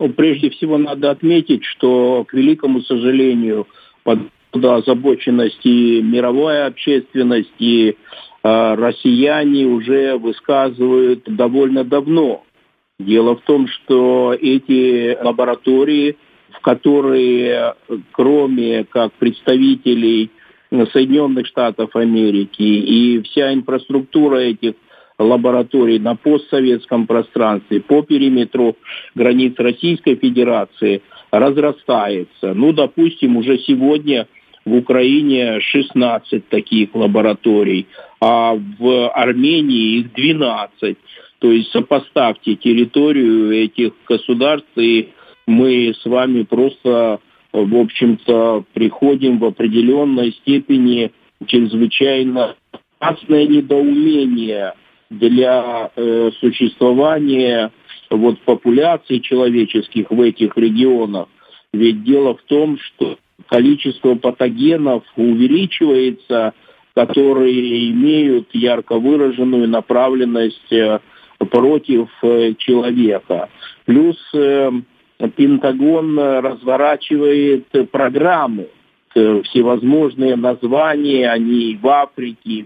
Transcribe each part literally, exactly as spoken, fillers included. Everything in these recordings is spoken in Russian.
Прежде всего надо отметить, что, к великому сожалению, под озабоченность и мировая общественность, и э, россияне уже высказывают довольно давно. Дело в том, что эти лаборатории, в которые, кроме как представителей Соединенных Штатов Америки и вся инфраструктура этих лабораторий на постсоветском пространстве по периметру границ Российской Федерации разрастается. Ну, допустим, уже сегодня в Украине шестнадцать таких лабораторий, а в Армении их двенадцать. То есть сопоставьте территорию этих государств, и мы с вами просто, в общем-то, приходим в определенной степени чрезвычайно опасное недоумение для э, существования вот, популяций человеческих в этих регионах. Ведь дело в том, что количество патогенов увеличивается, которые имеют ярко выраженную направленность э, против э, человека. Плюс э, Пентагон разворачивает программы, э, всевозможные названия, они в Африке,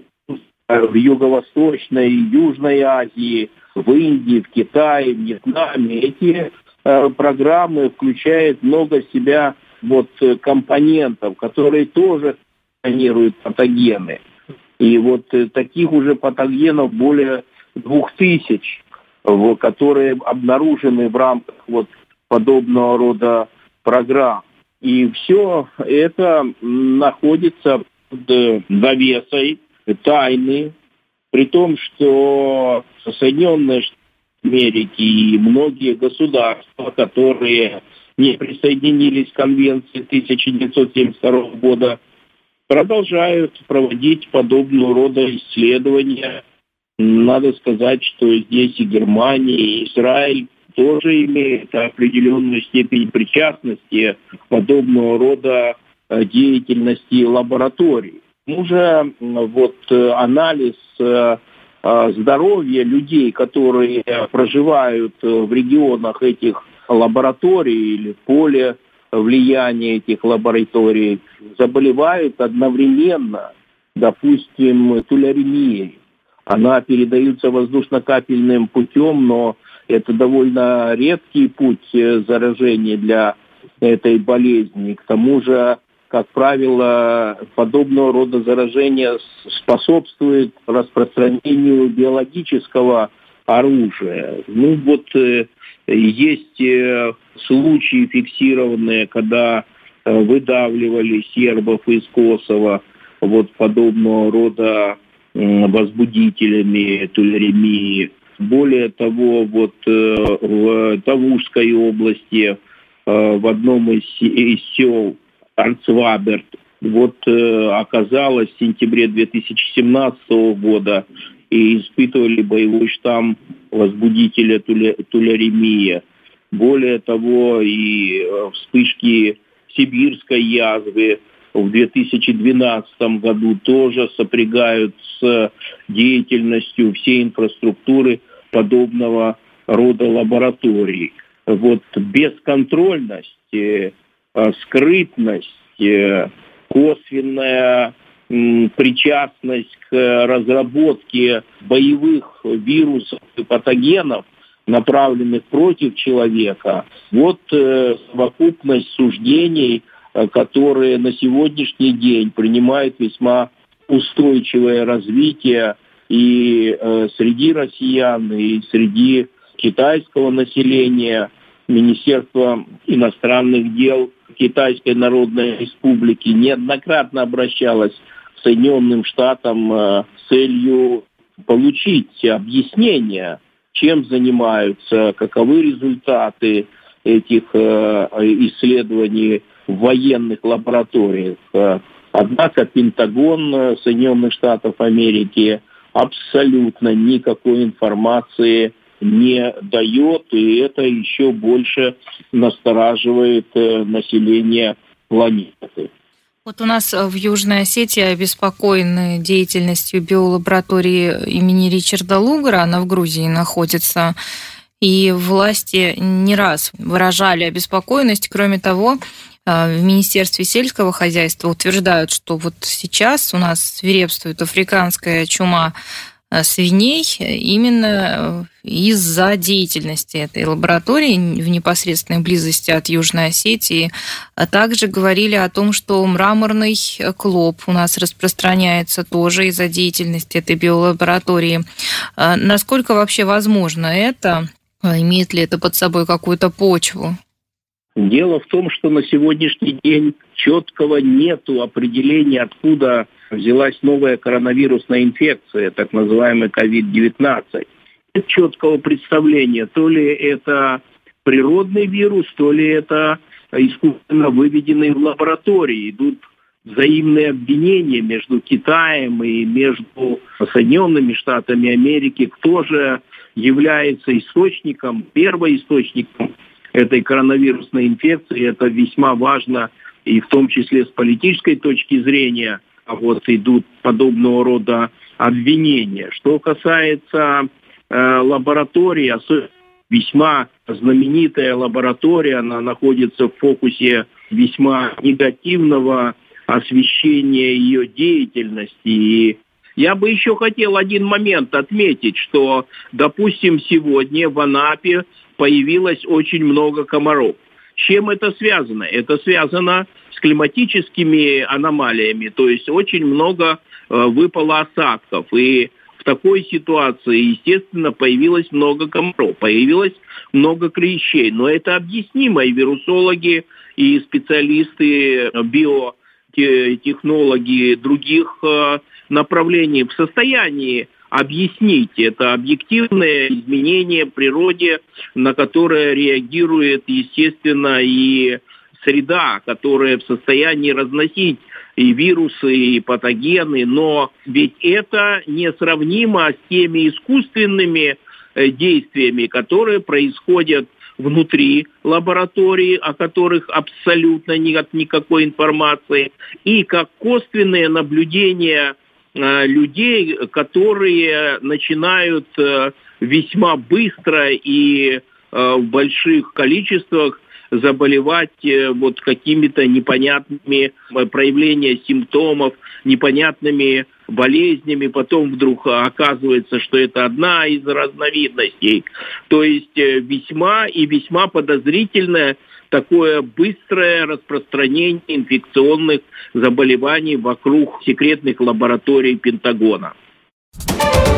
в Юго-Восточной, Южной Азии, в Индии, в Китае, в Вьетнаме. Эти э, программы включают много в себя вот, компонентов, которые тоже сканируют патогены. И вот э, таких уже патогенов более двух тысяч, в, которые обнаружены в рамках вот, подобного рода программ. И все это находится под завесой тайны, при том, что Соединенные Штаты Америки и многие государства, которые не присоединились к Конвенции тысяча девятьсот семьдесят второго года, продолжают проводить подобного рода исследования. Надо сказать, что здесь и Германия, и Израиль тоже имеют определенную степень причастности к подобного рода деятельности лабораторий. Уже вот анализ здоровья людей, которые проживают в регионах этих лабораторий или в поле влияния этих лабораторий, заболевают одновременно, допустим, туляремией. Она передается воздушно-капельным путем, но это довольно редкий путь заражения для этой болезни. К тому же, как правило, подобного рода заражение способствует распространению биологического оружия. Ну вот э, есть э, случаи фиксированные, когда э, выдавливали сербов из Косово вот подобного рода э, возбудителями туляремии. Более того, вот э, в Тавушской области, э, в одном из, из сел Арцваберт, вот э, оказалось в сентябре две тысячи семнадцатого года и испытывали боевой штамм возбудителя туля, туляремия. Более того, и э, вспышки сибирской язвы в две тысячи двенадцатом году тоже сопрягают с деятельностью всей инфраструктуры подобного рода лабораторий. Вот бесконтрольность, э, скрытность, косвенная причастность к разработке боевых вирусов и патогенов, направленных против человека, вот совокупность суждений, которые на сегодняшний день принимают весьма устойчивое развитие и среди россиян, и среди китайского населения. Министерство иностранных дел Китайской Народной Республики неоднократно обращалось к Соединенным Штатам с целью получить объяснение, чем занимаются, каковы результаты этих исследований в военных лабораториях. Однако Пентагон Соединенных Штатов Америки абсолютно никакой информации не дает, и это еще больше настораживает население планеты. Вот у нас в Южной Осетии обеспокоены деятельностью биолаборатории имени Ричарда Лугара, она в Грузии находится. и власти не раз выражали обеспокоенность. Кроме того, в Министерстве сельского хозяйства утверждают, что вот сейчас у нас свирепствует африканская чума свиней именно из-за деятельности этой лаборатории в непосредственной близости от Южной Осетии. А также говорили о том, что мраморный клоп у нас распространяется тоже из-за деятельности этой биолаборатории. Насколько вообще возможно это? Имеет ли это под собой какую-то почву? Дело в том, что на сегодняшний день четкого нету определения, откуда взялась новая коронавирусная инфекция, так называемый ковид девятнадцать. Нет четкого представления, то ли это природный вирус, то ли это искусственно выведенный в лаборатории. Идут взаимные обвинения между Китаем и между Соединенными Штатами Америки, кто же является источником, первоисточником этой коронавирусной инфекции. Это весьма важно, и в том числе с политической точки зрения. А вот идут подобного рода обвинения. Что касается э, лаборатории, особенно весьма знаменитая лаборатория, она находится в фокусе весьма негативного освещения ее деятельности. И я бы еще хотел один момент отметить, что, допустим, сегодня в Анапе появилось очень много комаров. С чем это связано? Это связано с климатическими аномалиями, то есть очень много э, выпало осадков. И в такой ситуации, естественно, появилось много комаров, появилось много клещей. Но это объяснимо, и вирусологи, и специалисты, биотехнологи других э, направлений в состоянии объяснить. Это объективное изменение в природе, на которое реагирует, естественно, и среда, которая в состоянии разносить и вирусы, и патогены. Но ведь это несравнимо с теми искусственными действиями, которые происходят внутри лаборатории, о которых абсолютно нет никакой информации, и как косвенные наблюдения людей, которые начинают весьма быстро и в больших количествах заболевать вот какими-то непонятными проявлениями симптомов, непонятными болезнями. Потом вдруг оказывается, что это одна из разновидностей. То есть весьма и весьма подозрительное такое быстрое распространение инфекционных заболеваний вокруг секретных лабораторий Пентагона.